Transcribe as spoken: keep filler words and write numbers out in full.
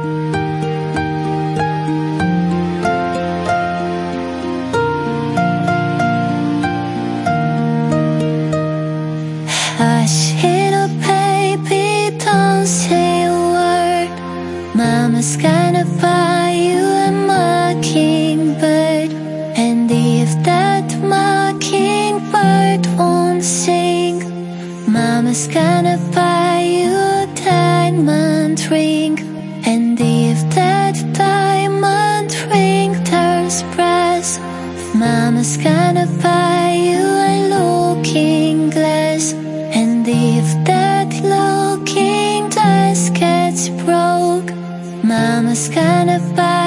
Hush, little baby, don't say a word. Mama's gonna buy you a mockingbird. And if that mockingbird won't sing, Mama's gonna buy you a diamond ring. And if that diamond ring turns brass, Mama's gonna buy you a looking glass. And if that looking glass gets broke, Mama's gonna buy